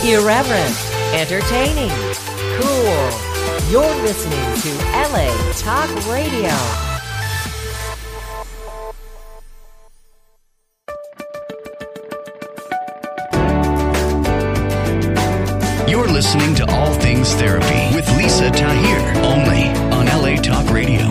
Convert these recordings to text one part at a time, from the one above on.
Irreverent, entertaining, cool. You're listening to LA Talk Radio. You're listening to All Things Therapy with Lisa Tahir, only on LA Talk Radio.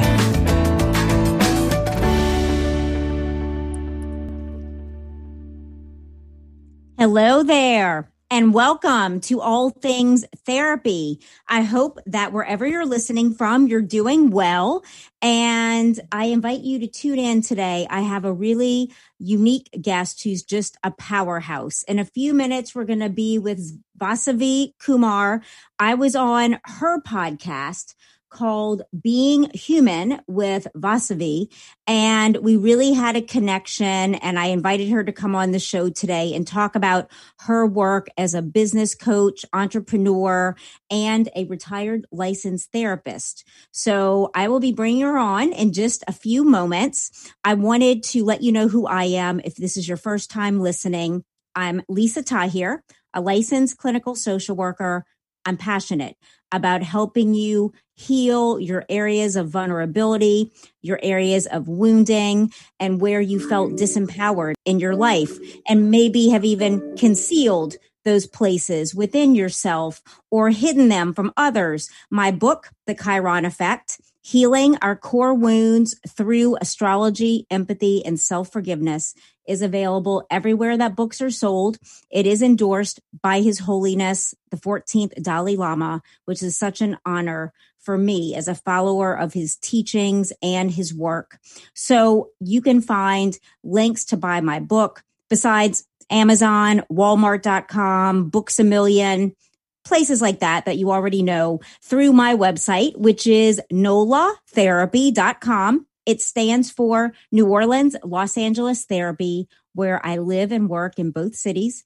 Hello there, and welcome to All Things Therapy. I hope that wherever you're listening from, you're doing well, and I invite you to tune in today. I have a really unique guest who's just a powerhouse. In a few minutes, we're going to be with Vasavi Kumar. I was on her podcast called Being Human with Vasavi, and we really had a connection, and I invited her to come on the show today and talk about her work as a business coach, entrepreneur, and a retired licensed therapist. So I will be bringing her on in just a few moments. I wanted to let you know who I am if this is your first time listening. I'm Lisa Tahir, a licensed clinical social worker. I'm passionate about helping you heal your areas of vulnerability, your areas of wounding, and where you felt disempowered in your life, and maybe have even concealed those places within yourself or hidden them from others. My book, The Chiron Effect, Healing Our Core Wounds Through Astrology, Empathy, and Self-Forgiveness, is available everywhere that books are sold. It is endorsed by His Holiness, the 14th Dalai Lama, which is such an honor for me as a follower of his teachings and his work. So you can find links to buy my book besides Amazon, Walmart.com, Books A Million, places like that you already know, through my website, which is NOLA-therapy.com. It stands for New Orleans, Los Angeles Therapy, where I live and work in both cities,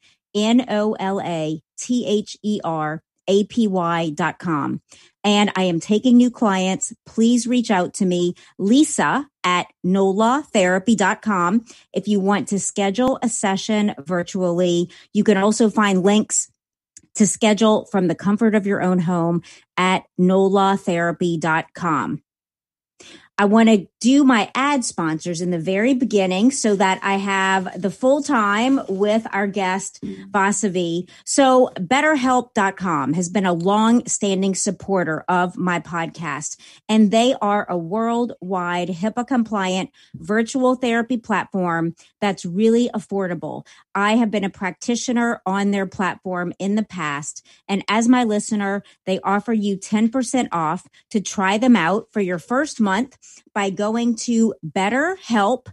NOLA-THERAPY.com. And I am taking new clients. Please reach out to me, Lisa at NOLA-therapy.com. If you want to schedule a session virtually, you can also find links to schedule from the comfort of your own home at NOLA-therapy.com. I want to do my ad sponsors in the very beginning so that I have the full time with our guest, Vasavi. So BetterHelp.com has been a long-standing supporter of my podcast, and they are a worldwide HIPAA-compliant virtual therapy platform that's really affordable. I have been a practitioner on their platform in the past, and as my listener, they offer you 10% off to try them out for your first month by going to BetterHelp,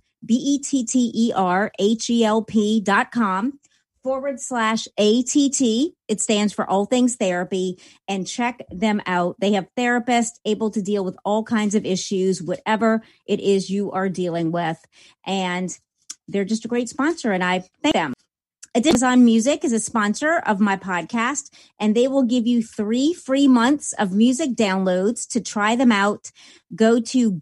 BetterHelp.com/ATT. It stands for All Things Therapy, and check them out. They have therapists able to deal with all kinds of issues, whatever it is you are dealing with. And they're just a great sponsor, and I thank them. Amazon Music is a sponsor of my podcast, and they will give you 3 free months of music downloads to try them out. Go to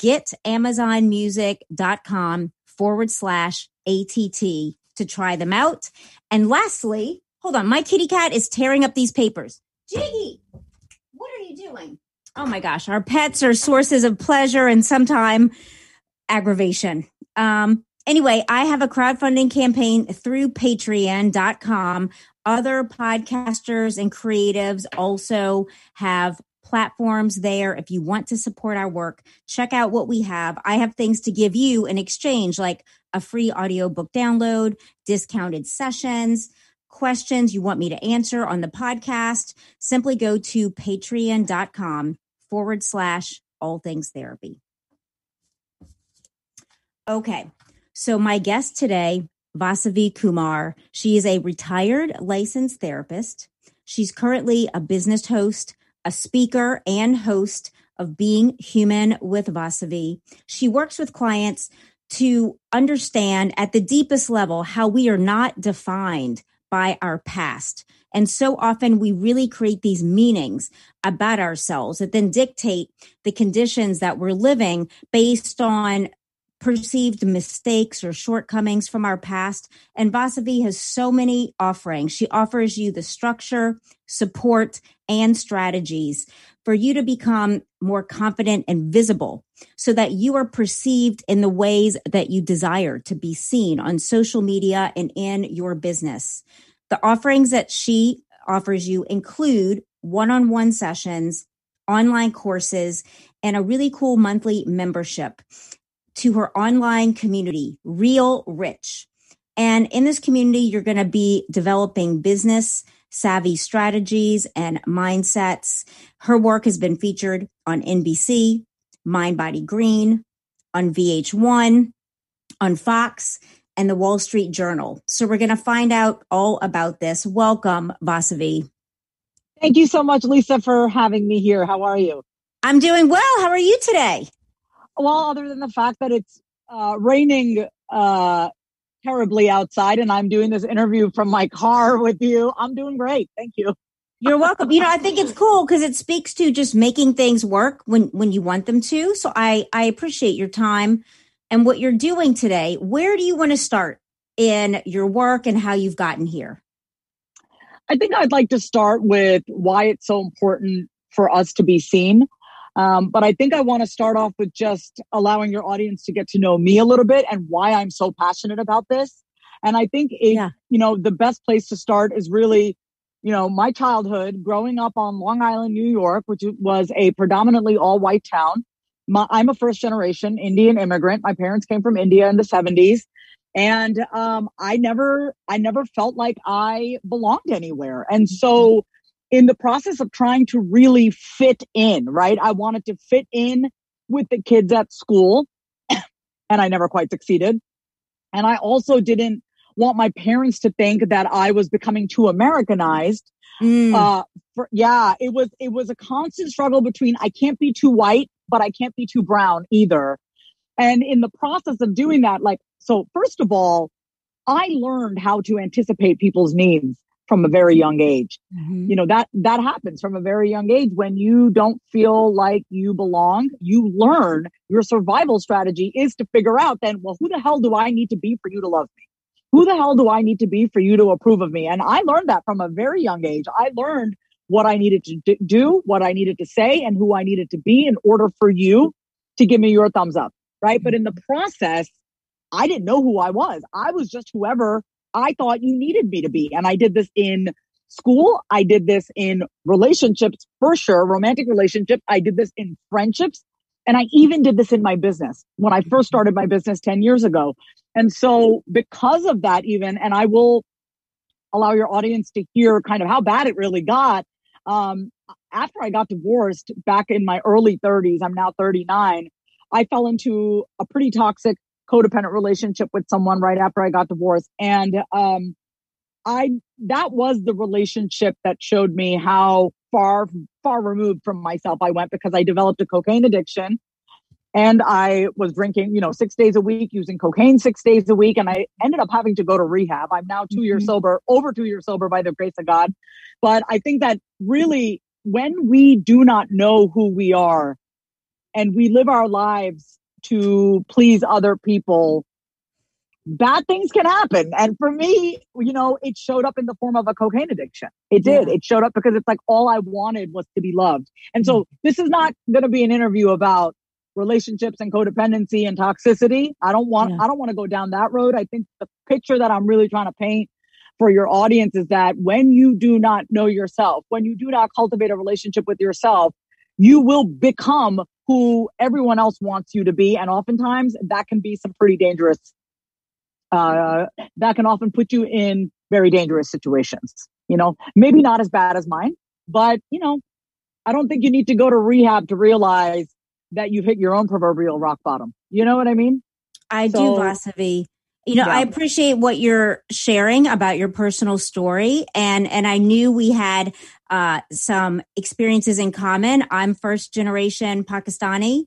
getamazonmusic.com/ATT to try them out. And lastly, hold on, my kitty cat is tearing up these papers. Jiggy, what are you doing? Oh my gosh, our pets are sources of pleasure and sometimes aggravation. Anyway, I have a crowdfunding campaign through Patreon.com. Other podcasters and creatives also have platforms there. If you want to support our work, check out what we have. I have things to give you in exchange, like a free audiobook download, discounted sessions, questions you want me to answer on the podcast. Simply go to patreon.com/allthingstherapy. Okay. So my guest today, Vasavi Kumar, she is a retired licensed therapist. She's currently a business host, a speaker, and host of Being Human with Vasavi. She works with clients to understand at the deepest level how we are not defined by our past. And so often we really create these meanings about ourselves that then dictate the conditions that we're living based on perceived mistakes or shortcomings from our past. And Vasavi has so many offerings. She offers you the structure, support, and strategies for you to become more confident and visible so that you are perceived in the ways that you desire to be seen on social media and in your business. The offerings that she offers you include one-on-one sessions, online courses, and a really cool monthly membership to her online community, Real Rich. And in this community, you're going to be developing business savvy strategies and mindsets. Her work has been featured on NBC, Mind Body Green, on VH1, on Fox, and the Wall Street Journal. So we're going to find out all about this. Welcome, Vasavi. Thank you so much, Lisa, for having me here. How are you? I'm doing well. How are you today? Well, other than the fact that it's raining terribly outside and I'm doing this interview from my car with you, I'm doing great. Thank you. You're welcome. I think it's cool because it speaks to just making things work when you want them to. So I appreciate your time and what you're doing today. Where do you want to start in your work and how you've gotten here? I think I'd like to start with why it's so important for us to be seen. But I think I want to start off with just allowing your audience to get to know me a little bit and why I'm so passionate about this. And I think, the best place to start is really, my childhood growing up on Long Island, New York, which was a predominantly all white town. I'm a first generation Indian immigrant. My parents came from India in the 70s. And I never felt like I belonged anywhere. And so in the process of trying to really fit in, right? I wanted to fit in with the kids at school and I never quite succeeded. And I also didn't want my parents to think that I was becoming too Americanized. It was a constant struggle between I can't be too white, but I can't be too brown either. And in the process of doing that, so first of all, I learned how to anticipate people's needs from a very young age. Mm-hmm. That happens from a very young age. When you don't feel like you belong, you learn your survival strategy is to figure out then, well, who the hell do I need to be for you to love me? Who the hell do I need to be for you to approve of me? And I learned that from a very young age. I learned what I needed to do, what I needed to say, and who I needed to be in order for you to give me your thumbs up, right? But in the process, I didn't know who I was. I was just whoever I thought you needed me to be. And I did this in school. I did this in relationships, for sure, romantic relationships. I did this in friendships. And I even did this in my business when I first started my business 10 years ago. And so because of that even, and I will allow your audience to hear kind of how bad it really got. After I got divorced back in my early 30s, I'm now 39, I fell into a pretty toxic codependent relationship with someone right after I got divorced. And that was the relationship that showed me how far removed from myself I went, because I developed a cocaine addiction and I was drinking, 6 days a week, using cocaine 6 days a week. And I ended up having to go to rehab. I'm now 2 years sober, over 2 years sober by the grace of God. But I think that really when we do not know who we are and we live our lives to please other people, bad things can happen. And for me, it showed up in the form of a cocaine addiction. It did. Yeah. It showed up because it's like all I wanted was to be loved. And so this is not going to be an interview about relationships and codependency and toxicity. I don't want to go down that road. I think the picture that I'm really trying to paint for your audience is that when you do not know yourself, when you do not cultivate a relationship with yourself, you will become who everyone else wants you to be. And oftentimes that can be some pretty dangerous, that can often put you in very dangerous situations, maybe not as bad as mine, but, I don't think you need to go to rehab to realize that you've hit your own proverbial rock bottom. You know what I mean? I do, Vasavi. I appreciate what you're sharing about your personal story. And I knew we had some experiences in common. I'm first generation Pakistani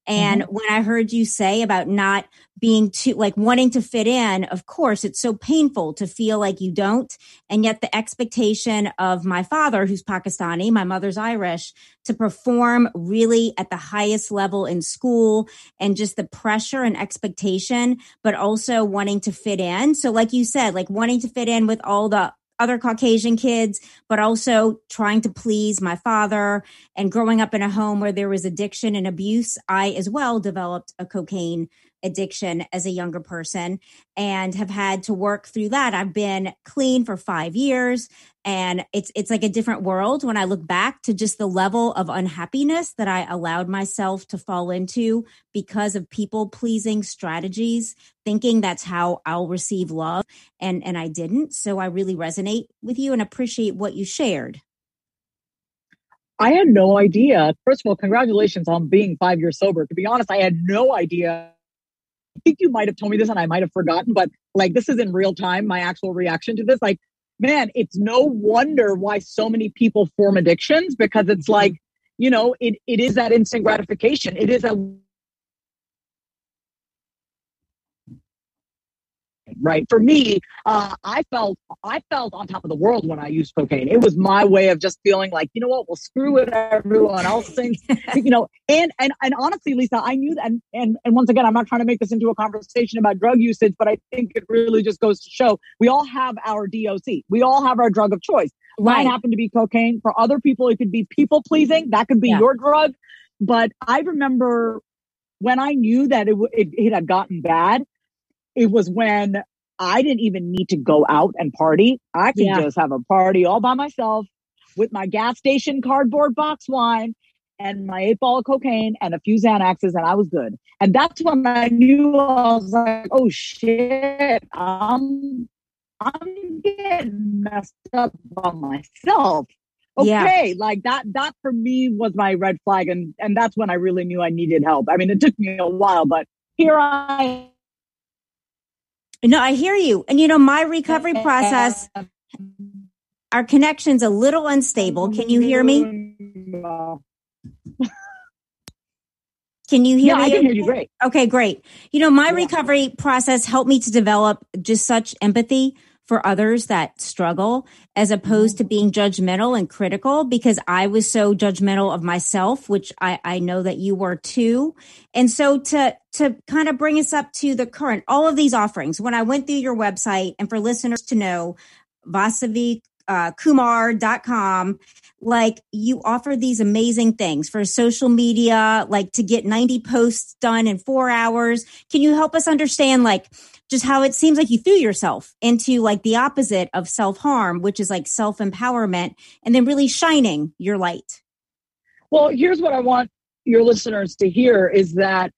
And when I heard you say about not being too, like wanting to fit in, of course, it's so painful to feel like you don't. And yet the expectation of my father, who's Pakistani, my mother's Irish, to perform really at the highest level in school, and just the pressure and expectation, but also wanting to fit in. So like you said, like wanting to fit in with all the other Caucasian kids, but also trying to please my father, and growing up in a home where there was addiction and abuse. I as well developed a cocaine addiction as a younger person and have had to work through that. I've been clean for 5 years, and it's like a different world when I look back to just the level of unhappiness that I allowed myself to fall into because of people pleasing strategies, thinking that's how I'll receive love. And I didn't. So I really resonate with you and appreciate what you shared. I had no idea. First of all, congratulations on being 5 years sober. To be honest, I had no idea. I think you might have told me this and I might have forgotten, but like this is in real time, my actual reaction to this. Like, man, it's no wonder why so many people form addictions, because it's like, you know, it is that instant gratification. It is a right. For me, I felt on top of the world when I used cocaine. It was my way of just feeling like, you know what, well, screw it, everyone else thinks, you know, and honestly, Lisa, I knew that. And once again, I'm not trying to make this into a conversation about drug usage, but I think it really just goes to show we all have our DOC. We all have our drug of choice. Right. Mine happened to be cocaine. For other people, it could be people pleasing. That could be your drug. But I remember when I knew that it had gotten bad, it was when I didn't even need to go out and party. I could just have a party all by myself with my gas station cardboard box wine and my 8-ball of cocaine and a few Xanaxes, and I was good. And that's when I knew, I was like, oh shit, I'm getting messed up by myself. Okay, like that for me was my red flag. And that's when I really knew I needed help. I mean, it took me a while, but here I am. No, I hear you. And, you know, my recovery process, our connection's a little unstable. Can you hear me? Can you hear me? I can hear you great. Okay, great. You know, my recovery process helped me to develop just such empathy for others that struggle, as opposed to being judgmental and critical, because I was so judgmental of myself, which I know that you were too. And so to kind of bring us up to the current, all of these offerings, when I went through your website, and for listeners to know, vasavikumar.com, like you offer these amazing things for social media, like to get 90 posts done in 4 hours. Can you help us understand, like, just how it seems like you threw yourself into like the opposite of self-harm, which is like self-empowerment, and then really shining your light? Well, here's what I want your listeners to hear is that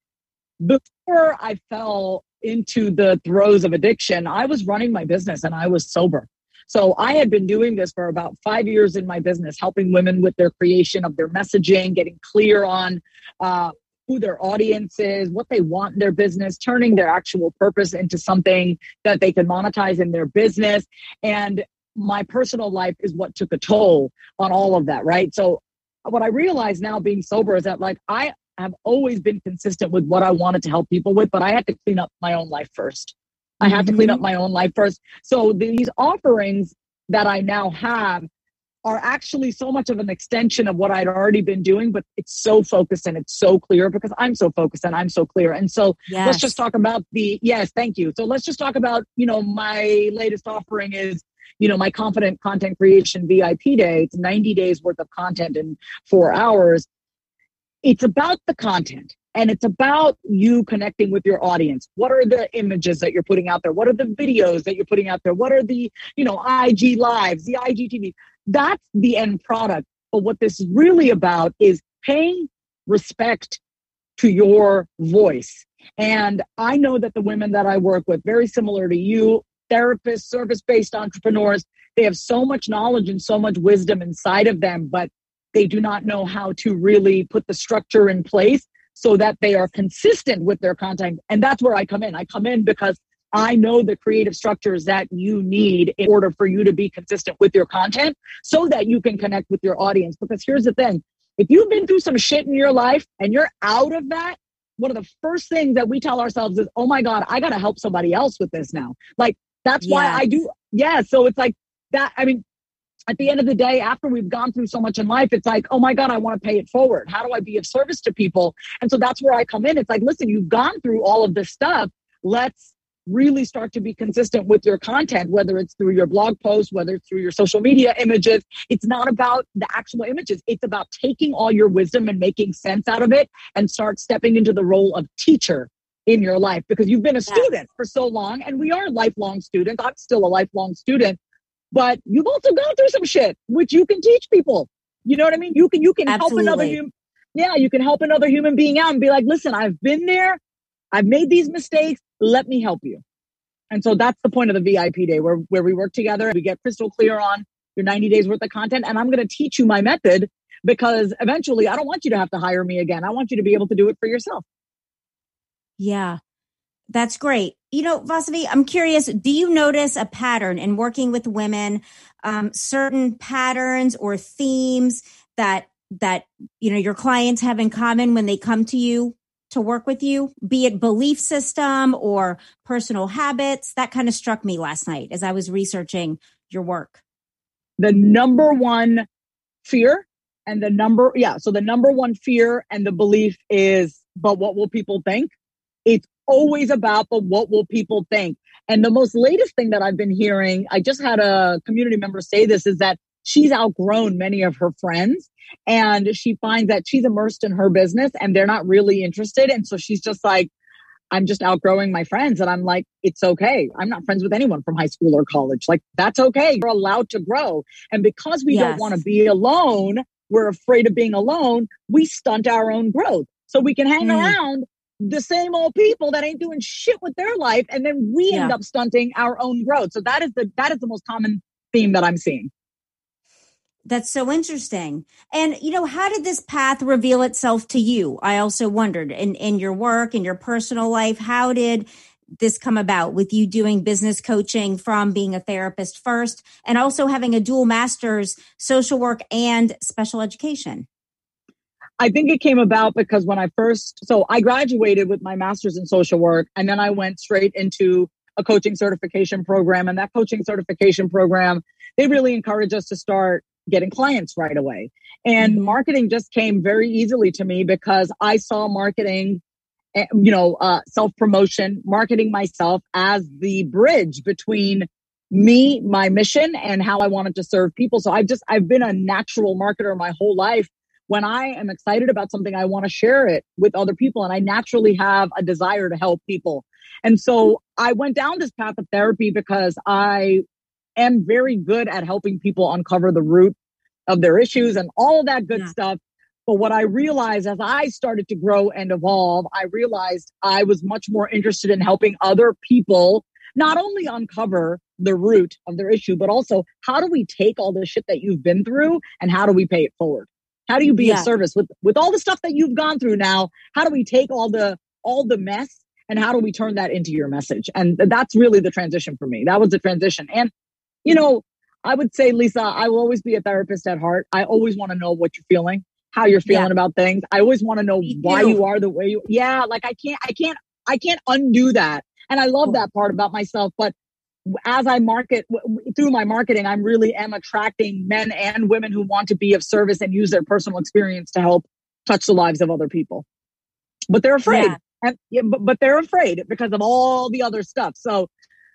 before I fell into the throes of addiction, I was running my business and I was sober. So I had been doing this for about 5 years in my business, helping women with their creation of their messaging, getting clear on who their audience is, what they want in their business, turning their actual purpose into something that they can monetize in their business. And my personal life is what took a toll on all of that, right? So what I realize now being sober is that like I have always been consistent with what I wanted to help people with, but I had to clean up my own life first. I had to clean up my own life first. So these offerings that I now have are actually so much of an extension of what I'd already been doing, but it's so focused and it's so clear because I'm so focused and I'm so clear. And so let's just talk about thank you. So let's just talk about, you know, my latest offering is, you know, my Confident Content Creation VIP Day. It's 90 days worth of content in 4 hours. It's about the content. And it's about you connecting with your audience. What are the images that you're putting out there? What are the videos that you're putting out there? What are the, you know, IG lives, the IGTV? That's the end product. But what this is really about is paying respect to your voice. And I know that the women that I work with, very similar to you, therapists, service-based entrepreneurs, they have so much knowledge and so much wisdom inside of them, but they do not know how to really put the structure in place so that they are consistent with their content. And that's where I come in. I come in because I know the creative structures that you need in order for you to be consistent with your content so that you can connect with your audience. Because here's the thing. If you've been through some shit in your life and you're out of that, one of the first things that we tell ourselves is, oh my God, I got to help somebody else with this now. Like, that's why I do. Yeah. So it's like that. I mean, at the end of the day, after we've gone through so much in life, it's like, oh my God, I want to pay it forward. How do I be of service to people? And so that's where I come in. It's like, listen, you've gone through all of this stuff. Let's really start to be consistent with your content, whether it's through your blog posts, whether it's through your social media images. It's not about the actual images. It's about taking all your wisdom and making sense out of it and start stepping into the role of teacher in your life, because you've been a student for so long, and we are lifelong students. I'm still a lifelong student. But you've also gone through some shit, which you can teach people. You know what I mean? You can help another human. Yeah, you can help another human being out and be like, listen, I've been there. I've made these mistakes. Let me help you. And so that's the point of the VIP day, where we work together. We get crystal clear on your 90 days worth of content. And I'm going to teach you my method, because eventually I don't want you to have to hire me again. I want you to be able to do it for yourself. Yeah. That's great. You know, Vasavi, I'm curious, do you notice a pattern in working with women, certain patterns or themes that, you know, your clients have in common when they come to you to work with you, be it belief system or personal habits? That kind of struck me last night as I was researching your work. The number one fear and the number one fear and the belief is, but what will people think? It's always about, but what will people think? And the most latest thing that I've been hearing, I just had a community member say this, is that she's outgrown many of her friends, and she finds that she's immersed in her business and they're not really interested. And so she's just like, I'm just outgrowing my friends. And I'm like, it's okay. I'm not friends with anyone from high school or college. Like, that's okay. You're allowed to grow. And because we don't want to be alone, we're afraid of being alone. We stunt our own growth. So we can hang around the same old people that ain't doing shit with their life. And then we end up stunting our own growth. So that is the most common theme that I'm seeing. That's so interesting. And, you know, how did this path reveal itself to you? I also wondered in your work, in your personal life, how did this come about with you doing business coaching from being a therapist first and also having a dual master's, social work and special education? I think it came about because when I graduated with my master's in social work, and then I went straight into a coaching certification program. And that coaching certification program, they really encourage us to start getting clients right away. And marketing just came very easily to me because I saw marketing, self-promotion, marketing myself as the bridge between me, my mission, and how I wanted to serve people. So I've been a natural marketer my whole life. When I am excited about something, I want to share it with other people. And I naturally have a desire to help people. And so I went down this path of therapy because I am very good at helping people uncover the root of their issues and all of that good stuff. But what I realized as I started to grow and evolve, I realized I was much more interested in helping other people not only uncover the root of their issue, but also how do we take all the shit that you've been through and how do we pay it forward? How do you be of service with all the stuff that you've gone through now? How do we take all the mess and how do we turn that into your message? And that's really the transition for me. That was the transition. And, you know, I would say, Lisa, I will always be a therapist at heart. I always want to know what you're feeling, how you're feeling about things. I always want to know why you are the way you, like I can't undo that. And I love that part about myself. But as I market through my marketing, I really am attracting men and women who want to be of service and use their personal experience to help touch the lives of other people. But they're afraid. But they're afraid because of all the other stuff. So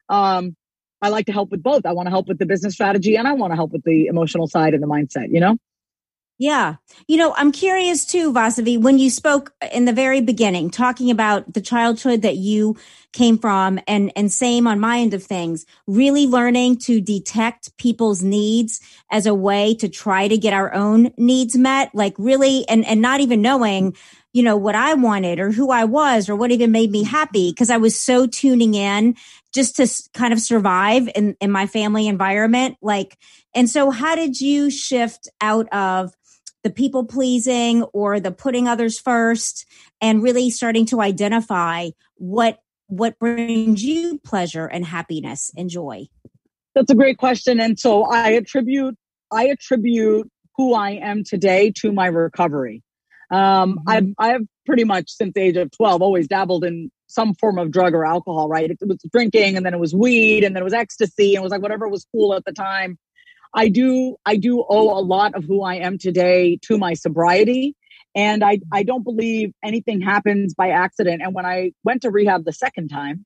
I like to help with both. I want to help with the business strategy and I want to help with the emotional side and the mindset, you know? Yeah. You know, I'm curious too, Vasavi, when you spoke in the very beginning, talking about the childhood that you came from and same on my end of things, really learning to detect people's needs as a way to try to get our own needs met, like really, and not even knowing, you know, what I wanted or who I was or what even made me happy because I was so tuning in just to kind of survive in my family environment. Like, and so how did you shift out of the people pleasing or the putting others first and really starting to identify what brings you pleasure and happiness and joy? That's a great question. And so I attribute who I am today to my recovery. I've pretty much since the age of 12, always dabbled in some form of drug or alcohol, right? It was drinking, and then it was weed, and then it was ecstasy, and it was like whatever was cool at the time. I do owe a lot of who I am today to my sobriety. And I don't believe anything happens by accident. And when I went to rehab the second time,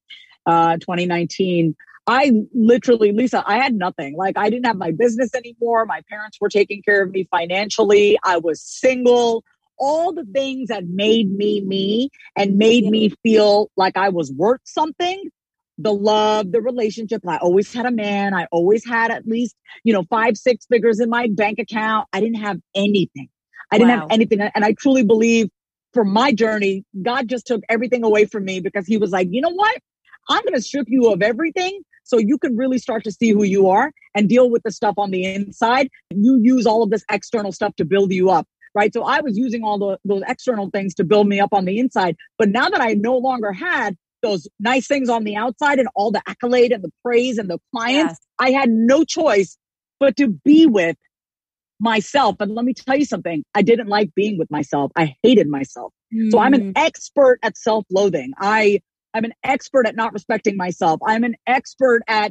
2019, I literally, Lisa, I had nothing. Like, I didn't have my business anymore. My parents were taking care of me financially. I was single. All the things that made me me and made me feel like I was worth something. The love, the relationship. I always had a man. I always had at least, 5-6 figures in my bank account. I didn't have anything. I didn't have anything. And I truly believe for my journey, God just took everything away from me because he was like, you know what? I'm going to strip you of everything so you can really start to see who you are and deal with the stuff on the inside. You use all of this external stuff to build you up, right? So I was using all those external things to build me up on the inside. But now that I no longer had those nice things on the outside and all the accolade and the praise and the clients, I had no choice but to be with myself. And let me tell you something. I didn't like being with myself. I hated myself. So I'm an expert at self-loathing. I'm an expert at not respecting myself. I'm an expert at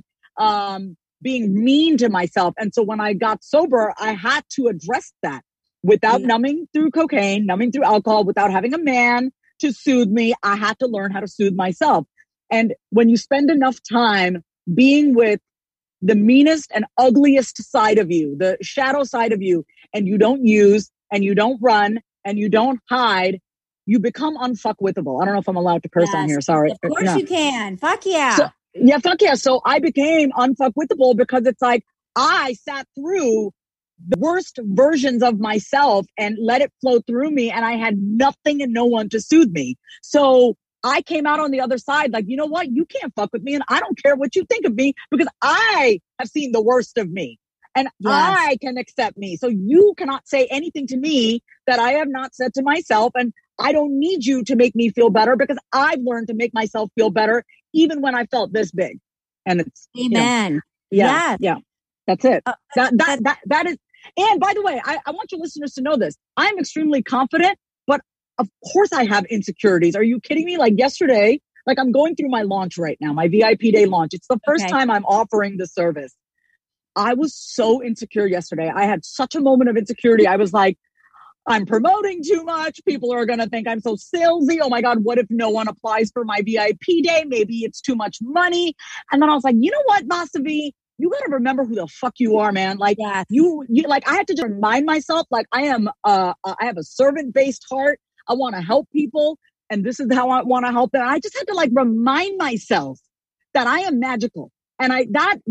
being mean to myself. And so when I got sober, I had to address that without numbing through cocaine, numbing through alcohol, without having a man to soothe me. I had to learn how to soothe myself. And when you spend enough time being with the meanest and ugliest side of you, the shadow side of you, and you don't use and you don't run and you don't hide, you become unfuckwithable. I don't know if I'm allowed to curse on here. Sorry. Of course you can. Fuck yeah. Fuck yeah. So I became unfuckwithable because it's like I sat through the worst versions of myself and let it flow through me. And I had nothing and no one to soothe me. So I came out on the other side like, you know what? You can't fuck with me. And I don't care what you think of me because I have seen the worst of me and I can accept me. So you cannot say anything to me that I have not said to myself. And I don't need you to make me feel better because I've learned to make myself feel better even when I felt this big. And it's amen. Yeah. That's it. That is. And by the way, I want your listeners to know this. I'm extremely confident, but of course I have insecurities. Are you kidding me? Like yesterday, like I'm going through my launch right now, my VIP day launch. It's the first time I'm offering the service. I was so insecure yesterday. I had such a moment of insecurity. I was like, I'm promoting too much. People are going to think I'm so salesy. Oh my God, what if no one applies for my VIP day? Maybe it's too much money. And then I was like, you know what, Vasavi? You got to remember who the fuck you are, man. Like you like, I had to just remind myself, like I have a servant-based heart. I want to help people. And this is how I want to help them. I just had to like remind myself that I am magical. And I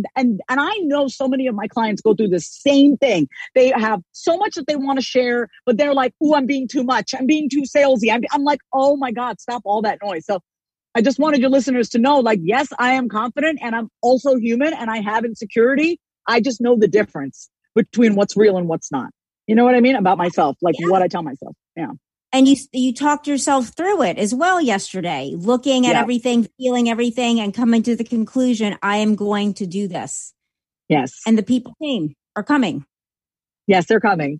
know so many of my clients go through the same thing. They have so much that they want to share, but they're like, "Ooh, I'm being too much. I'm being too salesy." I'm like, "Oh my God, stop all that noise." So I just wanted your listeners to know, like, yes, I am confident and I'm also human and I have insecurity. I just know the difference between what's real and what's not. You know what I mean? About myself, like what I tell myself. Yeah. And you talked yourself through it as well yesterday, looking at everything, feeling everything, and coming to the conclusion, I am going to do this. Yes. And the people are coming. Yes, they're coming.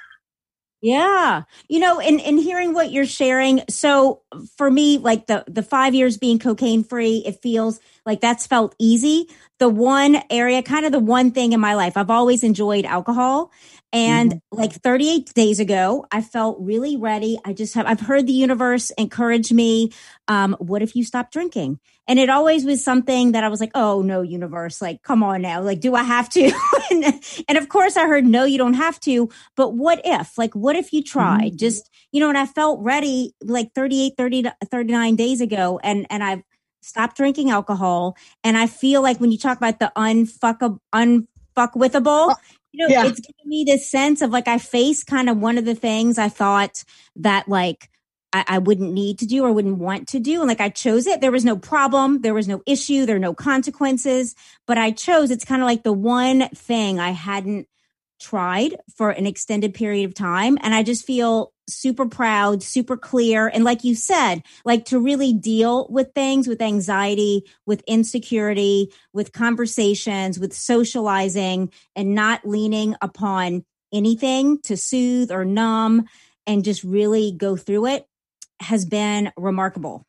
Yeah. In hearing what you're sharing. So for me, like the 5 years being cocaine free, it feels like that's felt easy. The one area, kind of the one thing in my life, I've always enjoyed alcohol. And like 38 days ago, I felt really ready. I've heard the universe encourage me. What if you stop drinking? And it always was something that I was like, oh no, universe, like, come on now. Like, do I have to? and of course I heard, no, you don't have to. But what if you tried just, and I felt ready like 39 days ago. And I've stopped drinking alcohol. And I feel like when you talk about the unfuckwithable, it's giving me this sense of like, I faced kind of one of the things I thought that like I wouldn't need to do or wouldn't want to do. And like, I chose it. There was no problem. There was no issue. There were no consequences, but I chose, it's kind of like the one thing I hadn't tried for an extended period of time. And I just feel super proud, super clear. And like you said, like to really deal with things, with anxiety, with insecurity, with conversations, with socializing, and not leaning upon anything to soothe or numb, and just really go through it. has been remarkable.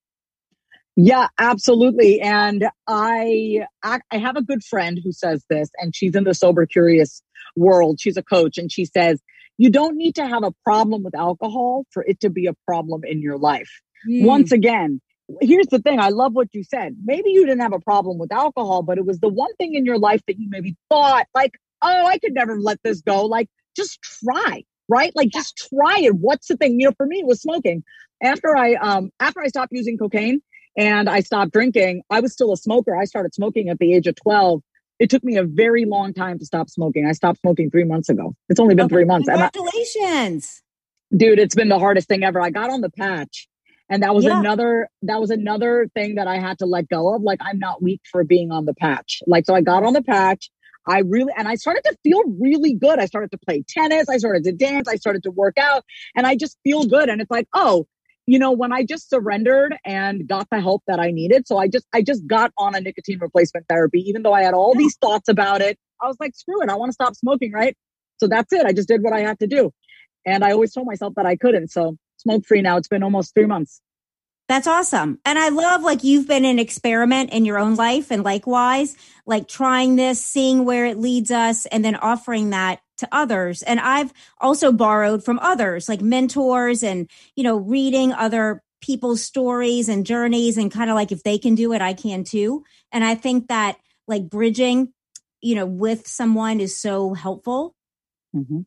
Yeah, absolutely. And I have a good friend who says this, and she's in the sober curious world. She's a coach, and she says, you don't need to have a problem with alcohol for it to be a problem in your life. Once again, here's the thing. I love what you said. Maybe you didn't have a problem with alcohol, but it was the one thing in your life that you maybe thought like, oh, I could never let this go. Like, just try, right? Like, just try it. What's the thing? For me, it was smoking. After I stopped using cocaine and I stopped drinking, I was still a smoker. I started smoking at the age of 12. It took me a very long time to stop smoking. I stopped smoking 3 months ago. It's only been 3 months. Congratulations. Dude, it's been the hardest thing ever. I got on the patch, and that was another thing that I had to let go of. Like, I'm not weak for being on the patch. Like, so I got on the patch. I started to feel really good. I started to play tennis. I started to dance. I started to work out, and I just feel good. And it's like, oh, when I just surrendered and got the help that I needed. So I just got on a nicotine replacement therapy, even though I had all these thoughts about it. I was like, screw it. I want to stop smoking. Right. So that's it. I just did what I had to do. And I always told myself that I couldn't. So smoke free now. It's been almost 3 months. That's awesome. And I love, like, you've been an experiment in your own life, and likewise, like trying this, seeing where it leads us, and then offering that to others. And I've also borrowed from others, like mentors, and, reading other people's stories and journeys, and kind of like, if they can do it, I can too. And I think that, like, bridging, with someone is so helpful. Mm-hmm.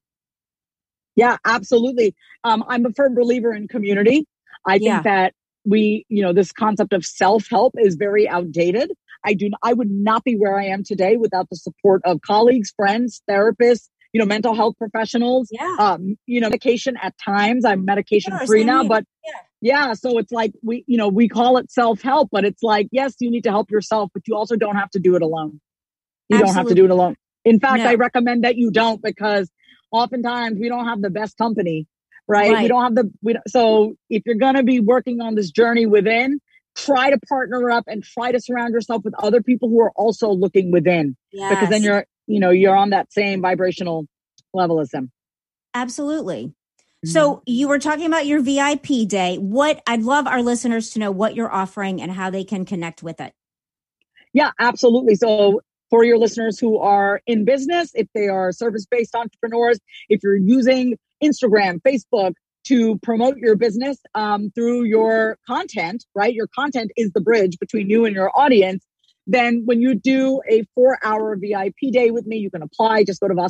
Yeah, absolutely. I'm a firm believer in community. I think that this concept of self-help is very outdated. I would not be where I am today without the support of colleagues, friends, therapists, mental health professionals, medication at times. I'm medication free now, but so it's like, we call it self-help, but it's like, yes, you need to help yourself, but you also don't have to do it alone. You don't have to do it alone. In fact, I recommend that you don't, because oftentimes we don't have the best company. Right. We don't have so if you're going to be working on this journey within, try to partner up and try to surround yourself with other people who are also looking within, because then you're on that same vibrational level as them. Absolutely. Mm-hmm. So you were talking about your VIP day. I'd love our listeners to know what you're offering and how they can connect with it. Yeah, absolutely. So for your listeners who are in business, if they are service-based entrepreneurs, if you're using Instagram, Facebook to promote your business through your content, right? Your content is the bridge between you and your audience. Then when you do a 4-hour VIP day with me, you can apply. Just go to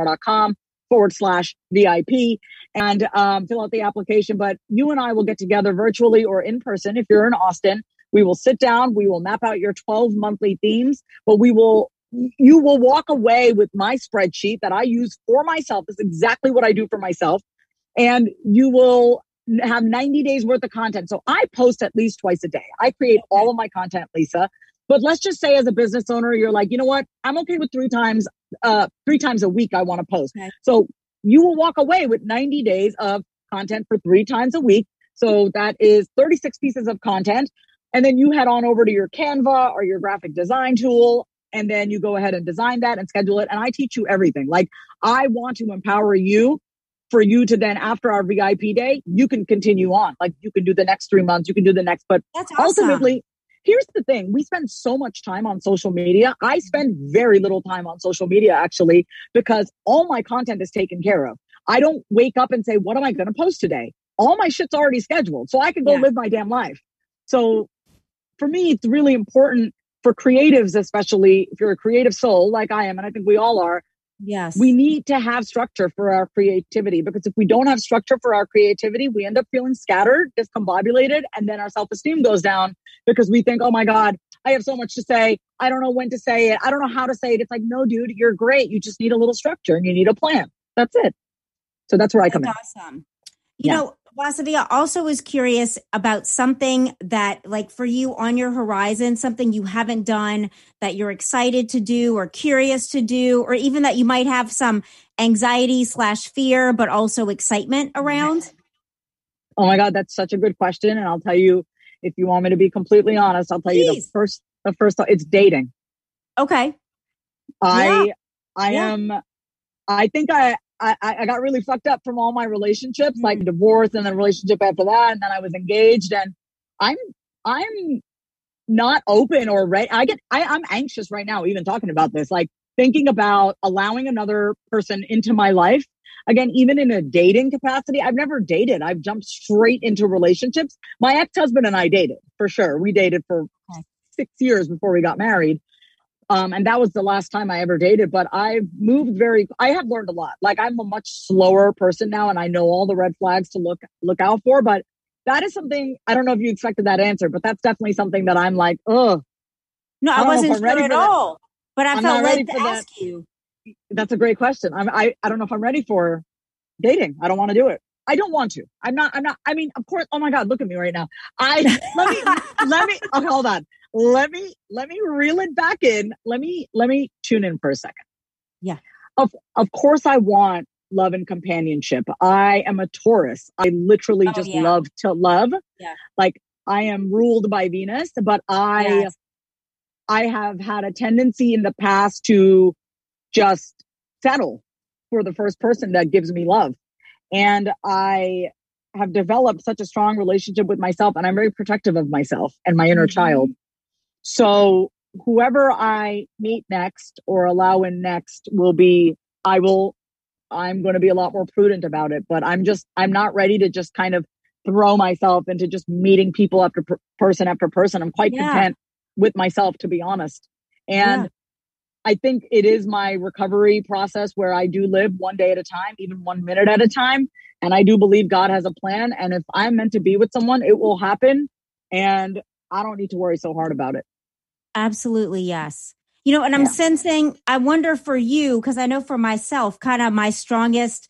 vasavikumar.com/VIP and fill out the application. But you and I will get together virtually or in person. If you're in Austin, we will sit down. We will map out your 12 monthly themes, but you will walk away with my spreadsheet that I use for myself. This is exactly what I do for myself. And you will have 90 days worth of content. So I post at least twice a day. I create all of my content, Lisa. But let's just say as a business owner, you're like, you know what? I'm okay with 3 times a week I want to post. Okay. So you will walk away with 90 days of content for 3 times a week. So that is 36 pieces of content. And then you head on over to your Canva or your graphic design tool. And then you go ahead and design that and schedule it. And I teach you everything. Like, I want to empower you for you to then, after our VIP day, you can continue on. Like, you can do the next 3 months, you can do the next. But that's awesome. Ultimately, here's the thing. We spend so much time on social media. I spend very little time on social media, actually, because all my content is taken care of. I don't wake up and say, what am I going to post today? All my shit's already scheduled. So I can go live my damn life. So for me, it's really important for creatives, especially if you're a creative soul like I am, and I think we all are. Yes. We need to have structure for our creativity, because if we don't have structure for our creativity, we end up feeling scattered, discombobulated, and then our self-esteem goes down because we think, oh my God, I have so much to say. I don't know when to say it. I don't know how to say it. It's like, no, dude, you're great. You just need a little structure and you need a plan. That's it. So that's where I come in. Awesome. You know, Vasavi, I also was curious about something that, like, for you on your horizon, something you haven't done that you're excited to do or curious to do, or even that you might have some anxiety/fear, but also excitement around. Oh my God, that's such a good question. And I'll tell you, if you want me to be completely honest, I'll tell you the first, it's dating. Okay. I I got really fucked up from all my relationships, like divorce and then relationship after that. And then I was engaged, and I'm not open or ready. I'm anxious right now, even talking about this, like thinking about allowing another person into my life. Again, even in a dating capacity, I've never dated. I've jumped straight into relationships. My ex-husband and I dated, for sure. We dated for 6 years before we got married. And that was the last time I ever dated, but I have learned a lot. Like, I'm a much slower person now, and I know all the red flags to look out for, but that is something, I don't know if you expected that answer, but that's definitely something that I'm like, ugh. No, I wasn't sure at all, but I felt led to ask you. That's a great question. I don't know if I'm ready for dating. I don't want to do it. I don't want to. I'm not, I mean, of course, oh my God, look at me right now. Let me, okay, hold on. Let me reel it back in. Let me tune in for a second. Yeah. Of course I want love and companionship. I am a Taurus. I literally love to love. Yeah. Like, I am ruled by Venus, but I have had a tendency in the past to just settle for the first person that gives me love. And I have developed such a strong relationship with myself, and I'm very protective of myself and my inner child. So whoever I meet next or allow in next I'm going to be a lot more prudent about it, but I'm not ready to just kind of throw myself into just meeting people after person after person. I'm quite content with myself, to be honest. And I think it is my recovery process where I do live one day at a time, even 1 minute at a time. And I do believe God has a plan. And if I'm meant to be with someone, it will happen. And I don't need to worry so hard about it. Absolutely. Yes. You know, and I'm sensing, I wonder for you, because I know for myself, kind of my strongest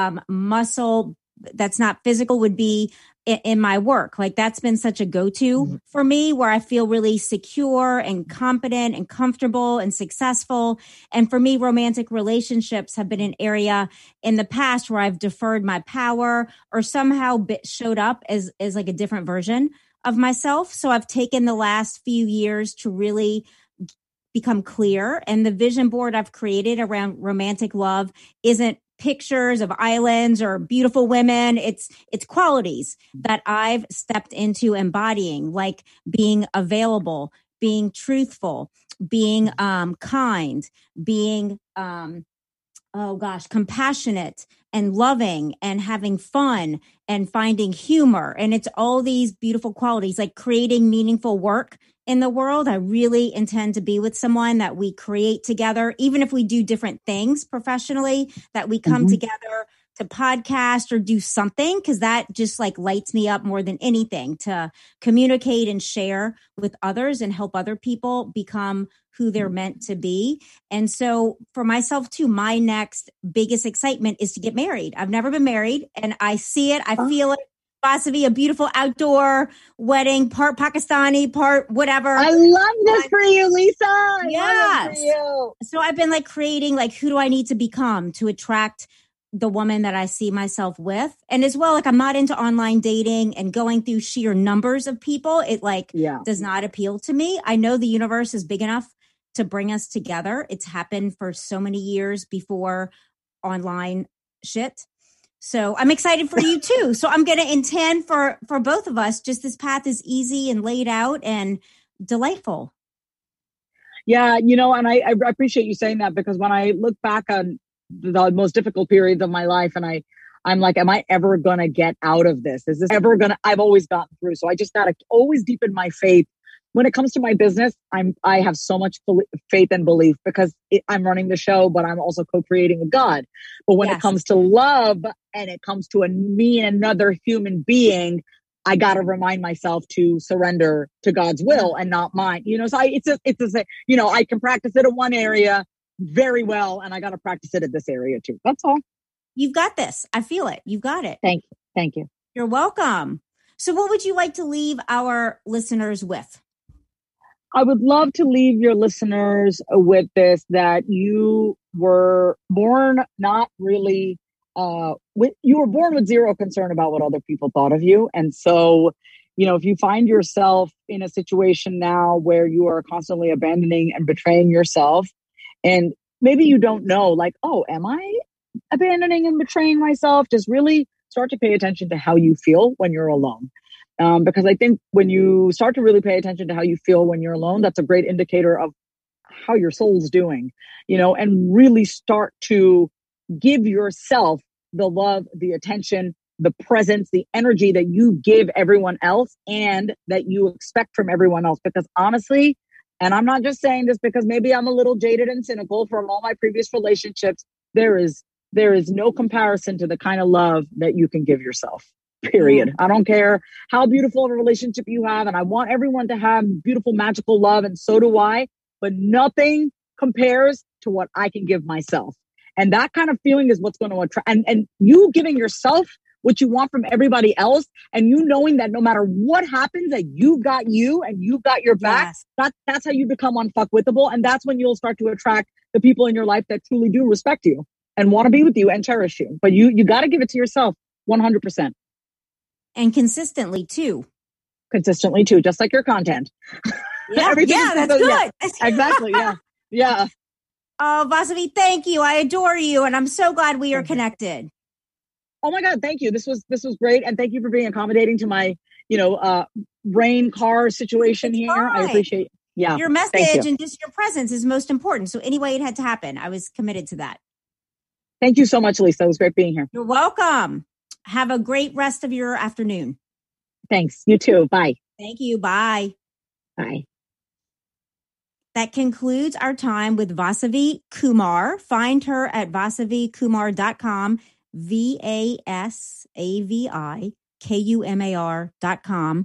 muscle that's not physical would be in my work. Like, that's been such a go-to for me, where I feel really secure and competent and comfortable and successful. And for me, romantic relationships have been an area in the past where I've deferred my power or somehow showed up as like a different version of myself. So I've taken the last few years to really become clear. And the vision board I've created around romantic love isn't pictures of islands or beautiful women. It's qualities that I've stepped into embodying, like being available, being truthful, being kind, being compassionate and loving and having fun and finding humor. And it's all these beautiful qualities, like creating meaningful work in the world. I really intend to be with someone that we create together, even if we do different things professionally, that we come together to podcast or do something, because that just like lights me up more than anything, to communicate and share with others and help other people become who they're meant to be. And so for myself too, my next biggest excitement is to get married. I've never been married, and I see it. I feel it. Vasavi, a beautiful outdoor wedding, part Pakistani, part whatever. I love this for you, Lisa. Yes. So I've been like creating, like, who do I need to become to attract the woman that I see myself with? And as well, like, I'm not into online dating and going through sheer numbers of people. It does not appeal to me. I know the universe is big enough to bring us together. It's happened for so many years before online shit. So I'm excited for you too. So I'm going to intend for both of us, just this path is easy and laid out and delightful. Yeah, you know, and I appreciate you saying that, because when I look back on the most difficult periods of my life, and I'm like, am I ever going to get out of this? Is this ever going to, I've always gotten through. So I just got to always deepen my faith. When it comes to my business, I have so much faith and belief, because I'm running the show, but I'm also co-creating with God. But when it comes to love and it comes to me and another human being, I got to remind myself to surrender to God's will and not mine. You know, so I can practice it in one area very well, and I got to practice it in this area too. That's all. You've got this. I feel it. You've got it. Thank you. Thank you. You're welcome. So what would you like to leave our listeners with? I would love to leave your listeners with this, that you were born not really, you were born with zero concern about what other people thought of you. And so, you know, if you find yourself in a situation now where you are constantly abandoning and betraying yourself, and maybe you don't know, like, oh, am I abandoning and betraying myself. Just really start to pay attention to how you feel when you're alone. Because I think when you start to really pay attention to how you feel when you're alone, that's a great indicator of how your soul's doing, and really start to give yourself the love, the attention, the presence, the energy that you give everyone else and that you expect from everyone else. Because honestly, and I'm not just saying this because maybe I'm a little jaded and cynical from all my previous relationships, there is no comparison to the kind of love that you can give yourself. Period. I don't care how beautiful of a relationship you have. And I want everyone to have beautiful, magical love. And so do I. But nothing compares to what I can give myself. And that kind of feeling is what's going to attract. And you giving yourself what you want from everybody else, and you knowing that no matter what happens, that you've got you and you've got your back, that's how you become unfuckwithable. And that's when you'll start to attract the people in your life that truly do respect you and want to be with you and cherish you. But you got to give it to yourself 100%. And consistently too, just like your content. Yeah, that's good. Yeah, exactly. Yeah. Oh, Vasavi, thank you. I adore you. And I'm so glad we are connected. Oh my God, thank you. This was great. And thank you for being accommodating to my, rain car situation here. I appreciate your message and just your presence is most important. So anyway, it had to happen. I was committed to that. Thank you so much, Lisa. It was great being here. You're welcome. Have a great rest of your afternoon. Thanks. You too. Bye. Thank you. Bye. Bye. That concludes our time with Vasavi Kumar. Find her at vasavikumar.com, VASAVIKUMAR.com.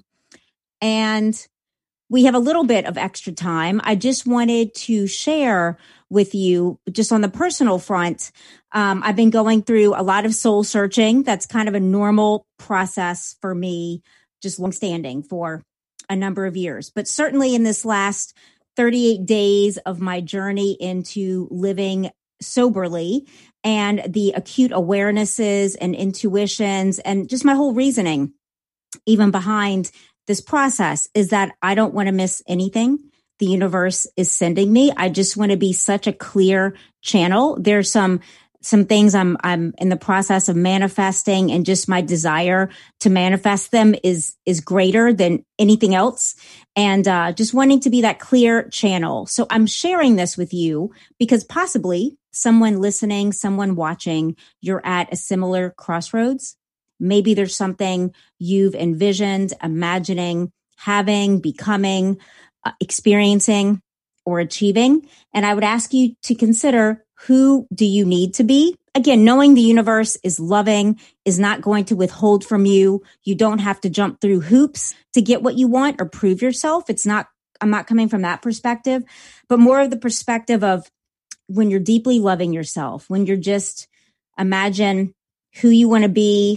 And we have a little bit of extra time. I just wanted to share with you, just on the personal front, I've been going through a lot of soul searching. That's kind of a normal process for me, just longstanding for a number of years. But certainly in this last 38 days of my journey into living soberly and the acute awarenesses and intuitions and just my whole reasoning, even behind this process, is that I don't want to miss anything the universe is sending me. I just want to be such a clear channel. There's some things I'm in the process of manifesting, and just my desire to manifest them is greater than anything else. And just wanting to be that clear channel. So I'm sharing this with you because possibly someone listening, someone watching, you're at a similar crossroads. Maybe there's something you've envisioned, imagining, having, becoming, experiencing, or achieving. And I would ask you to consider, who do you need to be? Again, knowing the universe is loving, is not going to withhold from you. You don't have to jump through hoops to get what you want or prove yourself. I'm not coming from that perspective, but more of the perspective of when you're deeply loving yourself, when you're just imagine who you want to be,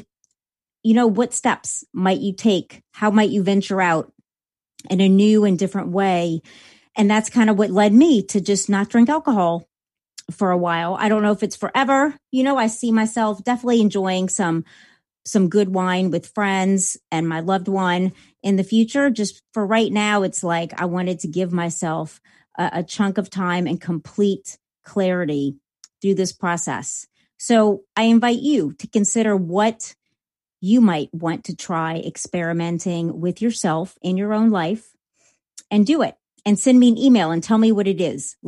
what steps might you take? How might you venture out in a new and different way? And that's kind of what led me to just not drink alcohol for a while. I don't know if it's forever. I see myself definitely enjoying some good wine with friends and my loved one in the future. Just for right now, it's like I wanted to give myself a chunk of time and complete clarity through this process. So I invite you to consider what you might want to try experimenting with yourself in your own life, and do it. And send me an email and tell me what it is.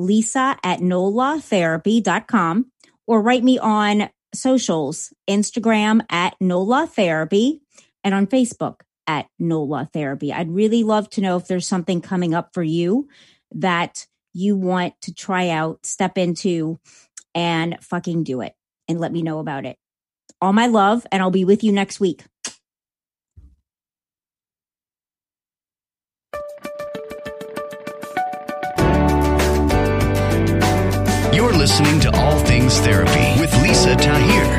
Lisa@nolatherapy.com, or write me on socials, Instagram @NolaTherapy, and on Facebook @NolaTherapy. I'd really love to know if there's something coming up for you that you want to try out, step into, and fucking do it. And let me know about it. All my love, and I'll be with you next week. You're listening to All Things Therapy with Lisa Tahir.